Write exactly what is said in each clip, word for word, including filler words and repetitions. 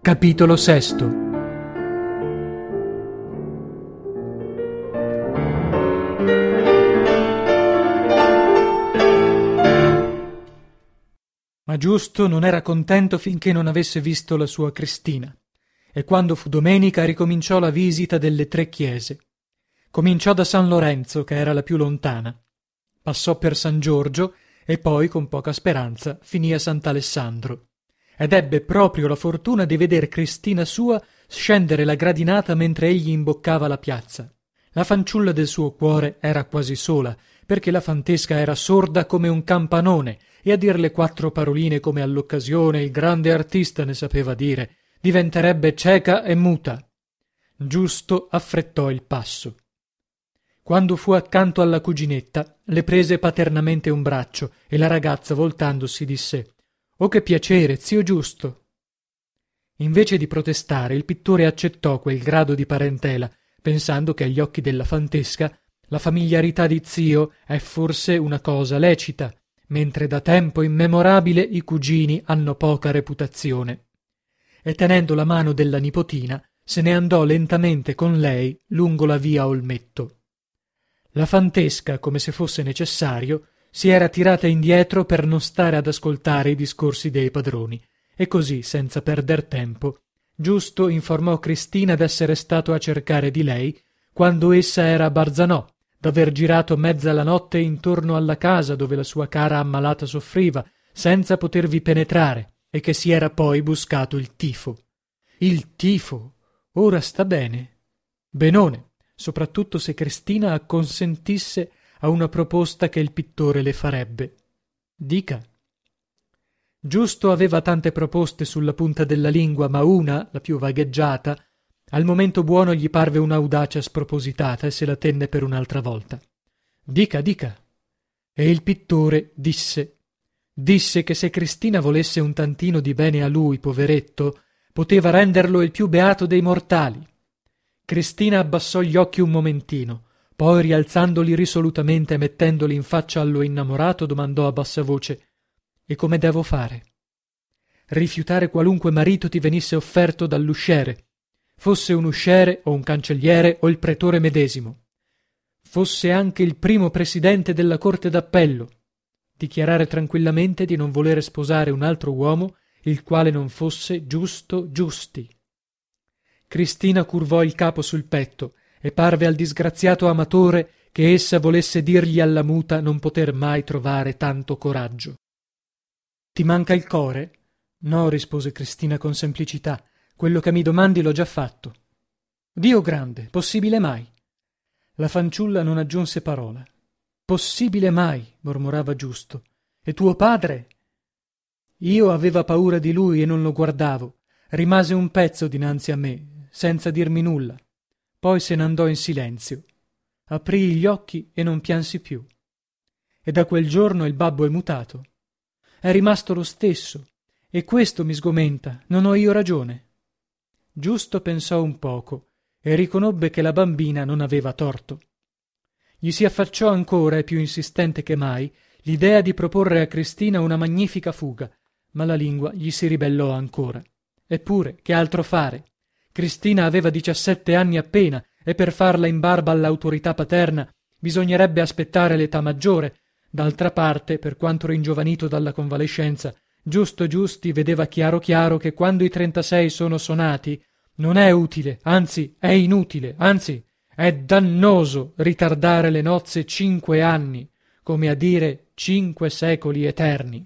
Capitolo sesto. Ma Giusto non era contento finché non avesse visto la sua Cristina, e quando fu domenica ricominciò la visita delle tre chiese. Cominciò da San Lorenzo, che era la più lontana, passò per San Giorgio e poi, con poca speranza, finì a Sant'Alessandro. Ed ebbe proprio la fortuna di veder Cristina sua scendere la gradinata mentre egli imboccava la piazza. La fanciulla del suo cuore era quasi sola, perché la fantesca era sorda come un campanone, e a dirle quattro paroline come all'occasione il grande artista ne sapeva dire, diventerebbe cieca e muta. Giusto affrettò il passo. Quando fu accanto alla cuginetta, le prese paternamente un braccio, e la ragazza, voltandosi, disse: «Oh, che piacere, zio Giusto!» Invece di protestare, il pittore accettò quel grado di parentela, pensando che agli occhi della fantesca la familiarità di zio è forse una cosa lecita, mentre da tempo immemorabile i cugini hanno poca reputazione. E tenendo la mano della nipotina, se ne andò lentamente con lei lungo la via Olmetto. La fantesca, come se fosse necessario, si era tirata indietro per non stare ad ascoltare i discorsi dei padroni, e così, senza perder tempo, Giusto informò Cristina d'essere stato a cercare di lei quando essa era a Barzanò, d'aver girato mezza la notte intorno alla casa dove la sua cara ammalata soffriva, senza potervi penetrare, e che si era poi buscato il tifo. Il tifo! Ora sta bene. Benone, soprattutto se Cristina acconsentisse a una proposta che il pittore le farebbe. Dica. Giusto aveva tante proposte sulla punta della lingua, ma una, la più vagheggiata, al momento buono gli parve un'audacia spropositata e se la tenne per un'altra volta. Dica, dica. E il pittore disse. Disse che se Cristina volesse un tantino di bene a lui, poveretto, poteva renderlo il più beato dei mortali. Cristina abbassò gli occhi un momentino, poi rialzandoli risolutamente e mettendoli in faccia allo innamorato, domandò a bassa voce: «E come devo fare?» «Rifiutare qualunque marito ti venisse offerto dall'usciere, fosse un usciere o un cancelliere o il pretore medesimo, fosse anche il primo presidente della corte d'appello, dichiarare tranquillamente di non volere sposare un altro uomo il quale non fosse Giusto Giusti». Cristina curvò il capo sul petto e parve al disgraziato amatore che essa volesse dirgli alla muta non poter mai trovare tanto coraggio. «Ti manca il core?» «No», rispose Cristina con semplicità, «quello che mi domandi l'ho già fatto». «Dio grande, possibile mai?» La fanciulla non aggiunse parola. «Possibile mai?» mormorava Giusto. «E tuo padre?» «Io aveva paura di lui e non lo guardavo. Rimase un pezzo dinanzi a me, senza dirmi nulla. Poi se n'andò in silenzio. Aprii gli occhi e non piansi più. E da quel giorno il babbo è mutato. È rimasto lo stesso, e questo mi sgomenta. Non ho io ragione?» Giusto pensò un poco e riconobbe che la bambina non aveva torto. Gli si affacciò ancora, e più insistente che mai, l'idea di proporre a Cristina una magnifica fuga, ma la lingua gli si ribellò ancora. Eppure, che altro fare? Cristina aveva diciassette anni appena, e per farla in barba all'autorità paterna bisognerebbe aspettare l'età maggiore. D'altra parte, per quanto ringiovanito dalla convalescenza, Giusto Giusti vedeva chiaro chiaro che quando i trentasei sono sonati non è utile, anzi è inutile, anzi è dannoso ritardare le nozze cinque anni, come a dire cinque secoli eterni.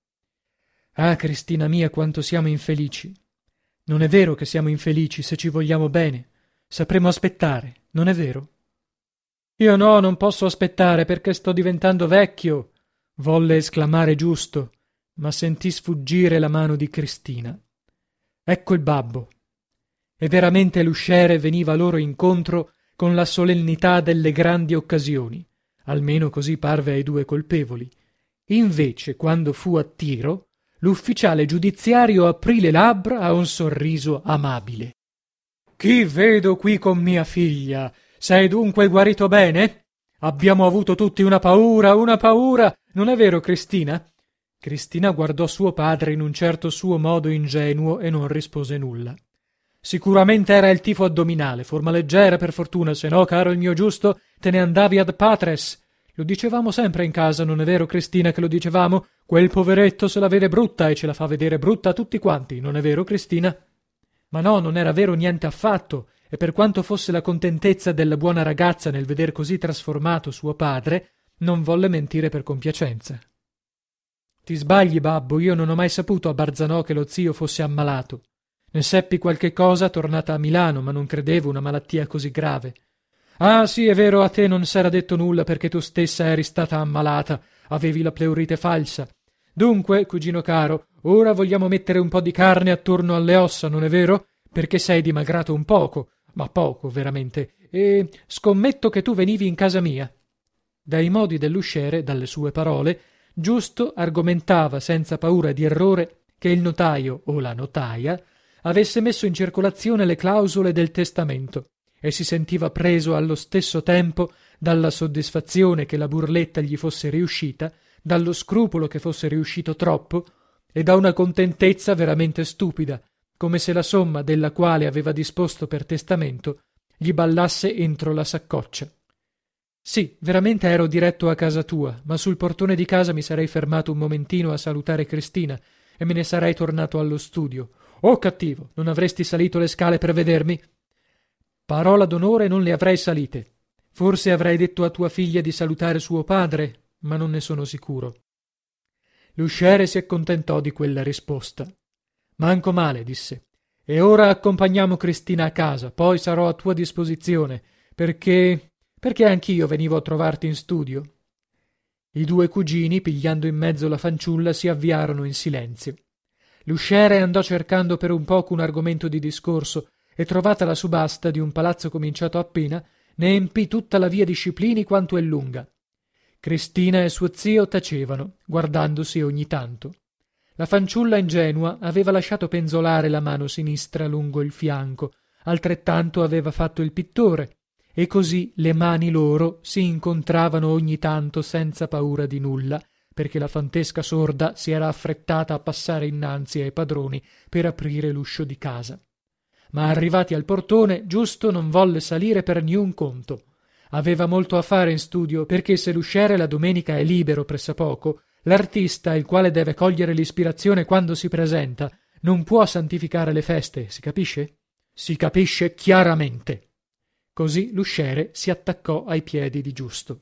Ah, Cristina mia, quanto siamo infelici! Non è vero che siamo infelici se ci vogliamo bene. Sapremo aspettare, non è vero? Io no, non posso aspettare perché sto diventando vecchio, volle esclamare Giusto, ma sentì sfuggire la mano di Cristina. Ecco il babbo. E veramente l'usciere veniva loro incontro con la solennità delle grandi occasioni, almeno così parve ai due colpevoli. Invece, quando fu a tiro, l'ufficiale giudiziario aprì le labbra a un sorriso amabile. «Chi vedo qui con mia figlia? Sei dunque guarito bene? Abbiamo avuto tutti una paura, una paura, non è vero, Cristina?» Cristina guardò suo padre in un certo suo modo ingenuo e non rispose nulla. Sicuramente era il tifo addominale, forma leggera per fortuna, se no, caro il mio Giusto, te ne andavi ad patres. Lo dicevamo sempre in casa, non è vero, Cristina, che lo dicevamo? Quel poveretto se la vede brutta e ce la fa vedere brutta a tutti quanti, non è vero, Cristina? Ma no, non era vero niente affatto, e per quanto fosse la contentezza della buona ragazza nel veder così trasformato suo padre, non volle mentire per compiacenza. Ti sbagli, babbo, io non ho mai saputo a Barzanò che lo zio fosse ammalato. Ne seppi qualche cosa tornata a Milano, ma non credevo una malattia così grave. Ah, sì, è vero, a te non s'era detto nulla perché tu stessa eri stata ammalata, avevi la pleurite falsa. Dunque, cugino caro, ora vogliamo mettere un po' di carne attorno alle ossa, non è vero? Perché sei dimagrato un poco, ma poco, veramente, e scommetto che tu venivi in casa mia. Dai modi dell'usciere, dalle sue parole, Giusto argomentava senza paura di errore che il notaio o la notaia avesse messo in circolazione le clausole del testamento e si sentiva preso allo stesso tempo dalla soddisfazione che la burletta gli fosse riuscita, dallo scrupolo che fosse riuscito troppo e da una contentezza veramente stupida, come se la somma della quale aveva disposto per testamento gli ballasse entro la saccoccia. Sì, veramente ero diretto a casa tua, ma sul portone di casa mi sarei fermato un momentino a salutare Cristina e me ne sarei tornato allo studio. Oh, cattivo, non avresti salito le scale per vedermi? Parola d'onore, non le avrei salite. Forse avrei detto a tua figlia di salutare suo padre, ma non ne sono sicuro. L'usciere si accontentò di quella risposta. Manco male, disse. E ora accompagniamo Cristina a casa, poi sarò a tua disposizione, perché... perché anch'io venivo a trovarti in studio. I due cugini, pigliando in mezzo la fanciulla, si avviarono in silenzio. L'usciere andò cercando per un poco un argomento di discorso e trovata la subasta di un palazzo cominciato appena, ne empì tutta la via di Sciplini quanto è lunga. Cristina e suo zio tacevano, guardandosi ogni tanto. La fanciulla ingenua aveva lasciato penzolare la mano sinistra lungo il fianco, altrettanto aveva fatto il pittore, e così le mani loro si incontravano ogni tanto senza paura di nulla, perché la fantesca sorda si era affrettata a passare innanzi ai padroni per aprire l'uscio di casa. Ma arrivati al portone, Giusto non volle salire per niun conto. Aveva molto a fare in studio, perché se l'usciere la domenica è libero pressappoco, l'artista, il quale deve cogliere l'ispirazione quando si presenta, non può santificare le feste, si capisce? Si capisce chiaramente. Così l'usciere si attaccò ai piedi di Giusto.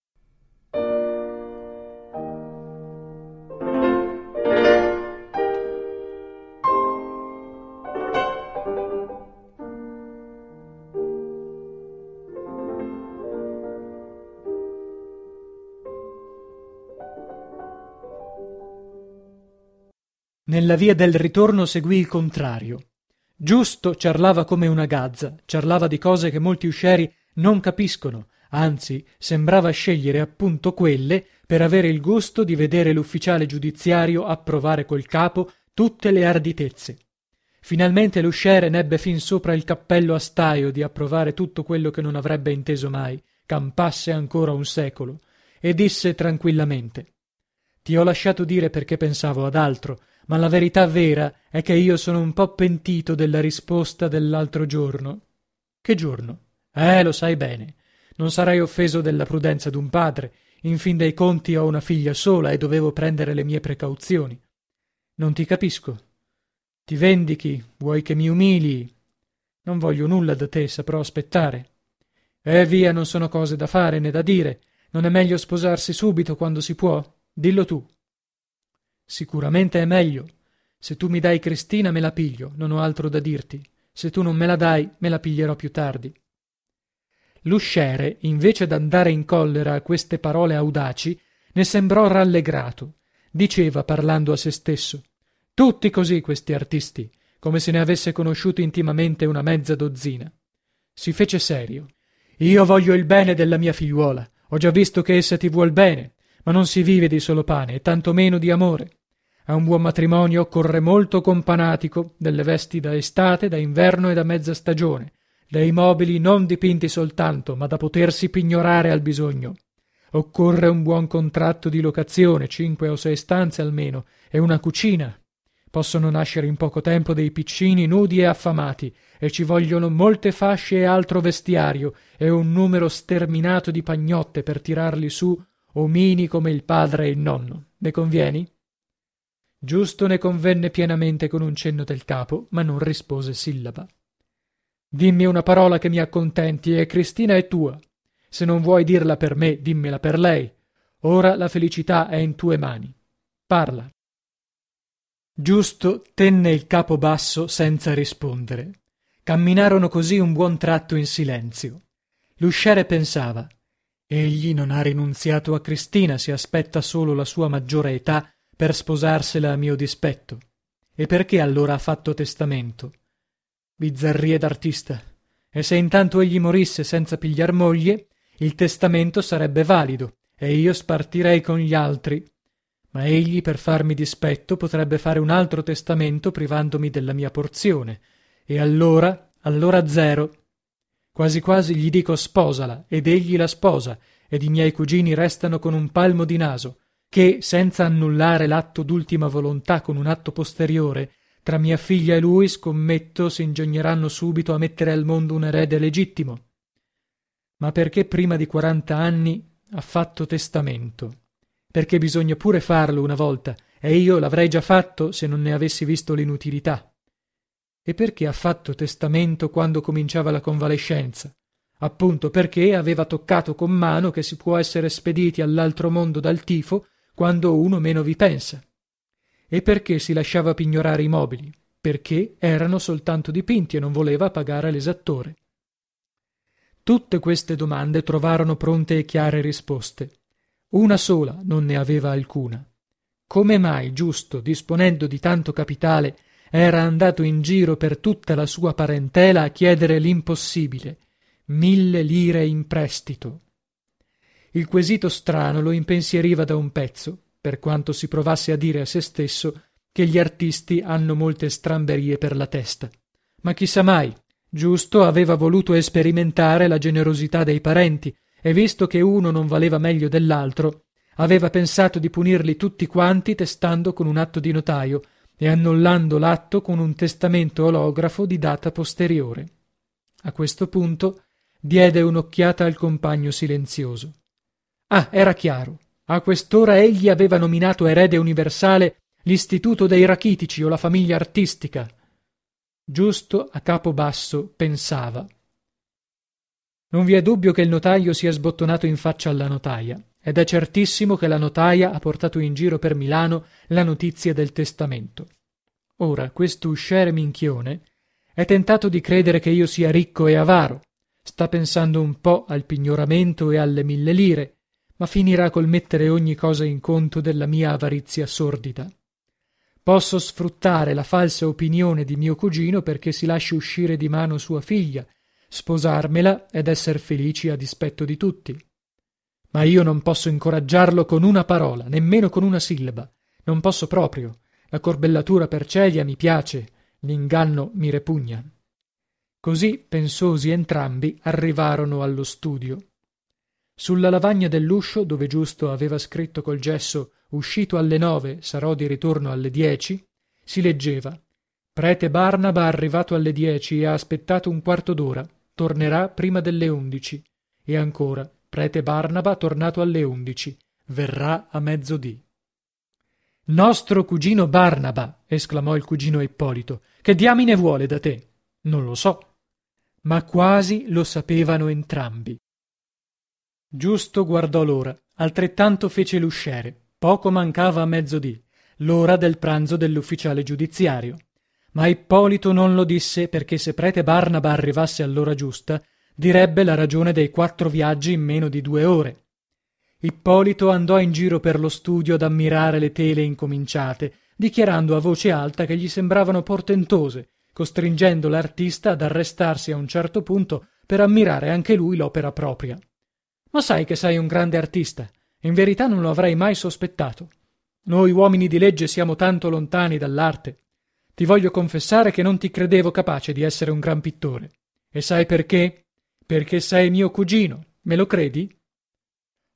Nella via del ritorno seguì il contrario. Giusto ciarlava come una gazza, ciarlava di cose che molti uscieri non capiscono, anzi sembrava scegliere appunto quelle per avere il gusto di vedere l'ufficiale giudiziario approvare col capo tutte le arditezze. Finalmente l'usciere n'ebbe fin sopra il cappello a staio di approvare tutto quello che non avrebbe inteso mai, campasse ancora un secolo, e disse tranquillamente: ti ho lasciato dire perché pensavo ad altro, ma la verità vera è che io sono un po' pentito della risposta dell'altro giorno. Che giorno? Eh, lo sai bene. Non sarei offeso della prudenza d'un padre. In fin dei conti ho una figlia sola e dovevo prendere le mie precauzioni. Non ti capisco. Ti vendichi? Vuoi che mi umilii? Non voglio nulla da te, saprò aspettare. Eh, via, non sono cose da fare né da dire. Non è meglio sposarsi subito quando si può? Dillo tu. Sicuramente è meglio. Se tu mi dai Cristina me la piglio, non ho altro da dirti. Se tu non me la dai, me la piglierò più tardi. L'usciere, invece d'andare in collera a queste parole audaci, ne sembrò rallegrato. Diceva, parlando a se stesso: tutti così questi artisti, come se ne avesse conosciuto intimamente una mezza dozzina. Si fece serio. Io voglio il bene della mia figliuola. Ho già visto che essa ti vuol bene, ma non si vive di solo pane, e tanto meno di amore. A un buon matrimonio occorre molto companatico, delle vesti da estate, da inverno e da mezza stagione, dei mobili non dipinti soltanto, ma da potersi pignorare al bisogno. Occorre un buon contratto di locazione, cinque o sei stanze almeno, e una cucina. Possono nascere in poco tempo dei piccini nudi e affamati, e ci vogliono molte fasce e altro vestiario, e un numero sterminato di pagnotte per tirarli su, omini come il padre e il nonno. Ne convieni? Giusto ne convenne pienamente con un cenno del capo, ma non rispose sillaba. Dimmi una parola che mi accontenti, e Cristina è tua. Se non vuoi dirla per me, dimmela per lei. Ora la felicità è in tue mani. Parla. Giusto tenne il capo basso senza rispondere. Camminarono così un buon tratto in silenzio. L'usciere pensava: egli non ha rinunziato a Cristina, si aspetta solo la sua maggiore età per sposarsela a mio dispetto. E perché allora ha fatto testamento? Bizzarrie d'artista. E se intanto egli morisse senza pigliar moglie, il testamento sarebbe valido e io spartirei con gli altri. Ma egli, per farmi dispetto, potrebbe fare un altro testamento privandomi della mia porzione. E allora, allora zero. Quasi quasi gli dico sposala, ed egli la sposa, ed i miei cugini restano con un palmo di naso, che, senza annullare l'atto d'ultima volontà con un atto posteriore, tra mia figlia e lui, scommetto, s'ingegneranno subito a mettere al mondo un erede legittimo. Ma perché prima di quaranta anni ha fatto testamento? Perché bisogna pure farlo una volta, e io l'avrei già fatto se non ne avessi visto l'inutilità. E perché ha fatto testamento quando cominciava la convalescenza? Appunto perché aveva toccato con mano che si può essere spediti all'altro mondo dal tifo quando uno meno vi pensa. E perché si lasciava pignorare i mobili? Perché erano soltanto dipinti e non voleva pagare l'esattore. Tutte queste domande trovarono pronte e chiare risposte. Una sola non ne aveva alcuna. Come mai Giusto, disponendo di tanto capitale, era andato in giro per tutta la sua parentela a chiedere l'impossibile, mille lire in prestito? Il quesito strano lo impensieriva da un pezzo, per quanto si provasse a dire a se stesso che gli artisti hanno molte stramberie per la testa. Ma chissà mai, Giusto aveva voluto sperimentare la generosità dei parenti, e visto che uno non valeva meglio dell'altro, aveva pensato di punirli tutti quanti testando con un atto di notaio e annullando l'atto con un testamento olografo di data posteriore. A questo punto diede un'occhiata al compagno silenzioso. Ah, era chiaro. A quest'ora egli aveva nominato erede universale l'istituto dei rachitici o la famiglia artistica. Giusto, a capo basso, pensava. Non vi è dubbio che il notaio sia sbottonato in faccia alla notaia, ed è certissimo che la notaia ha portato in giro per Milano la notizia del testamento. Ora, questo usciere minchione è tentato di credere che io sia ricco e avaro, sta pensando un po' al pignoramento e alle mille lire, ma finirà col mettere ogni cosa in conto della mia avarizia sordida. Posso sfruttare la falsa opinione di mio cugino perché si lasci uscire di mano sua figlia, sposarmela ed esser felici a dispetto di tutti. Ma io non posso incoraggiarlo con una parola, nemmeno con una sillaba. Non posso proprio. La corbellatura per celia mi piace, l'inganno mi repugna. Così, pensosi entrambi, arrivarono allo studio. Sulla lavagna dell'uscio, dove Giusto aveva scritto col gesso «Uscito alle nove, sarò di ritorno alle dieci», si leggeva «Prete Barnaba arrivato alle dieci e ha aspettato un quarto d'ora, tornerà prima delle undici». E ancora «Prete Barnaba tornato alle undici, verrà a mezzodì». «Nostro cugino Barnaba!» esclamò il cugino Ippolito. «Che diamine vuole da te?» «Non lo so». Ma quasi lo sapevano entrambi. Giusto guardò l'ora, altrettanto fece l'usciere. Poco mancava a mezzodì, l'ora del pranzo dell'ufficiale giudiziario. Ma Ippolito non lo disse perché se prete Barnaba arrivasse all'ora giusta, direbbe la ragione dei quattro viaggi in meno di due ore. Ippolito andò in giro per lo studio ad ammirare le tele incominciate, dichiarando a voce alta che gli sembravano portentose, costringendo l'artista ad arrestarsi a un certo punto per ammirare anche lui l'opera propria. «Ma sai che sei un grande artista? In verità non lo avrei mai sospettato. Noi uomini di legge siamo tanto lontani dall'arte. Ti voglio confessare che non ti credevo capace di essere un gran pittore. E sai perché? Perché sei mio cugino. Me lo credi?»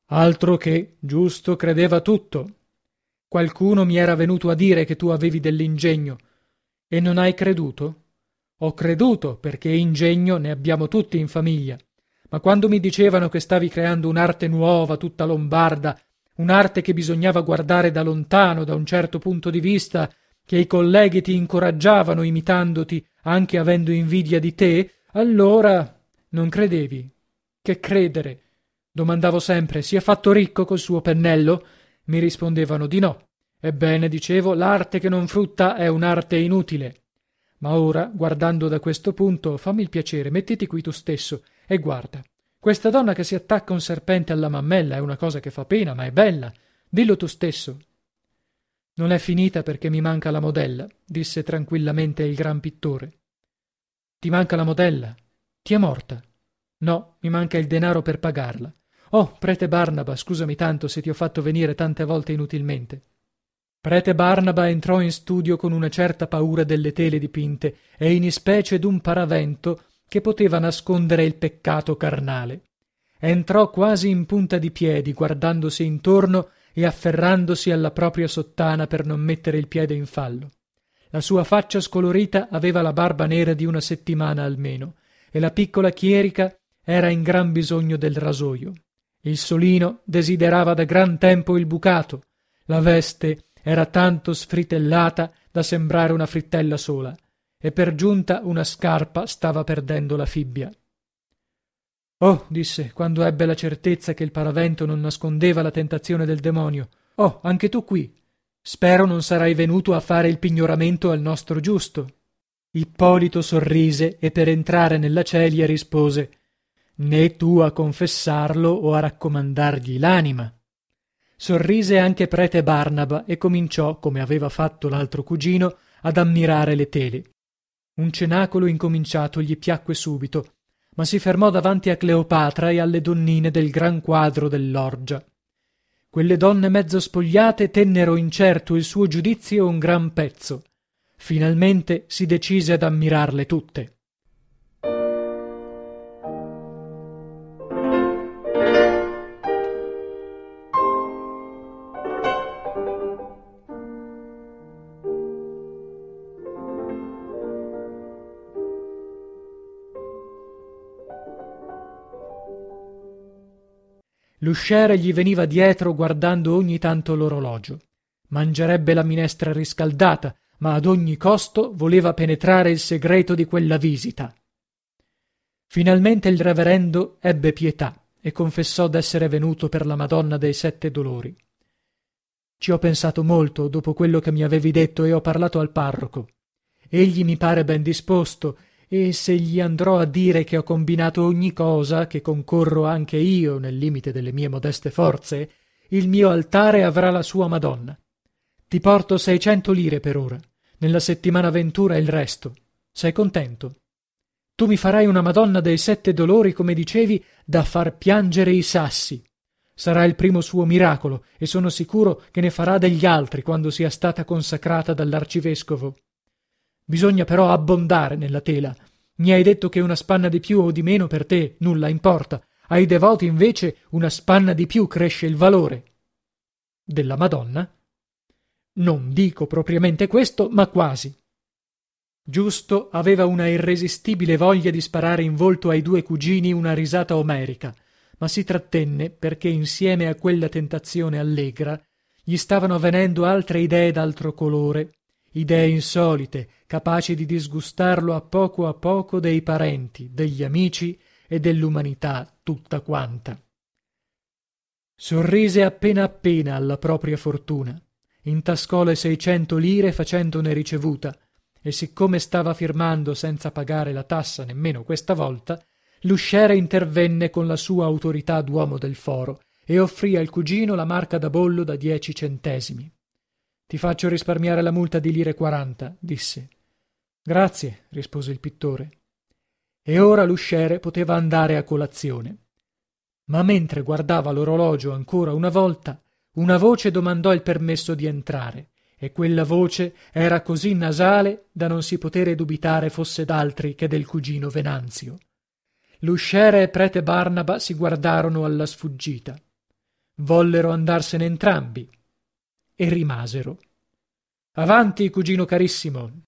Altro che, Giusto credeva tutto. Qualcuno mi era venuto a dire che tu avevi dell'ingegno. E non hai creduto? Ho creduto, perché ingegno ne abbiamo tutti in famiglia. Ma quando mi dicevano che stavi creando un'arte nuova, tutta lombarda, un'arte che bisognava guardare da lontano, da un certo punto di vista, che i colleghi ti incoraggiavano imitandoti, anche avendo invidia di te, allora non credevi. Che credere? Domandavo sempre: si è fatto ricco col suo pennello? Mi rispondevano di no. Ebbene, dicevo, l'arte che non frutta è un'arte inutile. Ma ora, guardando da questo punto, fammi il piacere, mettiti qui tu stesso e guarda. Questa donna che si attacca un serpente alla mammella è una cosa che fa pena, ma è bella. Dillo tu stesso. Non è finita perché mi manca la modella, disse tranquillamente il gran pittore. Ti manca la modella? Ti è morta? No, mi manca il denaro per pagarla. Oh, prete Barnaba, scusami tanto se ti ho fatto venire tante volte inutilmente. Prete Barnaba entrò in studio con una certa paura delle tele dipinte e in ispecie d'un paravento che poteva nascondere il peccato carnale. Entrò quasi in punta di piedi, guardandosi intorno e afferrandosi alla propria sottana per non mettere il piede in fallo. La sua faccia scolorita aveva la barba nera di una settimana almeno, e la piccola chierica era in gran bisogno del rasoio. Il solino desiderava da gran tempo il bucato, la veste era tanto sfritellata da sembrare una frittella sola, e per giunta una scarpa stava perdendo la fibbia. Oh, disse, quando ebbe la certezza che il paravento non nascondeva la tentazione del demonio. Oh, anche tu qui. Spero non sarai venuto a fare il pignoramento al nostro Giusto. Ippolito sorrise e per entrare nella celia rispose: né tu a confessarlo o a raccomandargli l'anima. Sorrise anche prete Barnaba e cominciò, come aveva fatto l'altro cugino, ad ammirare le tele. Un cenacolo incominciato gli piacque subito, ma si fermò davanti a Cleopatra e alle donnine del gran quadro dell'orgia. Quelle donne mezzo spogliate tennero incerto il suo giudizio un gran pezzo. Finalmente si decise ad ammirarle tutte. L'usciere gli veniva dietro guardando ogni tanto l'orologio. Mangerebbe la minestra riscaldata, ma ad ogni costo voleva penetrare il segreto di quella visita. Finalmente il reverendo ebbe pietà e confessò d'essere venuto per la Madonna dei Sette Dolori. Ci ho pensato molto dopo quello che mi avevi detto e ho parlato al parroco. Egli mi pare ben disposto, e se gli andrò a dire che ho combinato ogni cosa, che concorro anche io nel limite delle mie modeste forze, il mio altare avrà la sua Madonna. Ti porto seicento lire per ora. Nella settimana ventura il resto. Sei contento? Tu mi farai una Madonna dei Sette Dolori, come dicevi, da far piangere i sassi. Sarà il primo suo miracolo, e sono sicuro che ne farà degli altri quando sia stata consacrata dall'arcivescovo. Bisogna però abbondare nella tela. Mi hai detto che una spanna di più o di meno per te nulla importa. Ai devoti invece una spanna di più cresce il valore. Della Madonna? Non dico propriamente questo, ma quasi. Giusto aveva una irresistibile voglia di sparare in volto ai due cugini una risata omerica, ma si trattenne perché insieme a quella tentazione allegra gli stavano venendo altre idee d'altro colore, idee insolite, capaci di disgustarlo a poco a poco dei parenti, degli amici e dell'umanità tutta quanta. Sorrise appena appena alla propria fortuna, intascò le seicento lire facendone ricevuta, e siccome stava firmando senza pagare la tassa nemmeno questa volta, l'usciere intervenne con la sua autorità d'uomo del foro e offrì al cugino la marca da bollo da dieci centesimi. Ti faccio risparmiare la multa di lire quaranta, disse. Grazie, rispose il pittore. E ora l'usciere poteva andare a colazione. Ma mentre guardava l'orologio ancora una volta, una voce domandò il permesso di entrare, e quella voce era così nasale da non si potere dubitare fosse d'altri che del cugino Venanzio. L'usciere e prete Barnaba si guardarono alla sfuggita. vollero andarsene entrambi e rimasero. Avanti, cugino carissimo,